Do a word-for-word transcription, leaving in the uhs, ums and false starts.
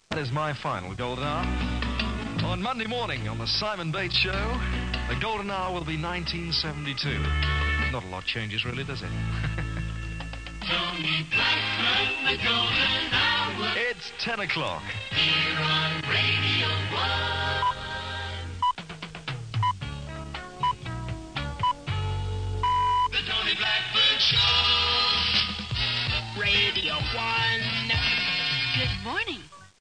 That is my final golden hour. On Monday morning on the Simon Bates Show, the golden hour will be nineteen seventy-two. Not a lot changes, really, does it? Tony Blackman, the golden hour. It's ten o'clock. Here on Radio One. The Tony Blackman Show.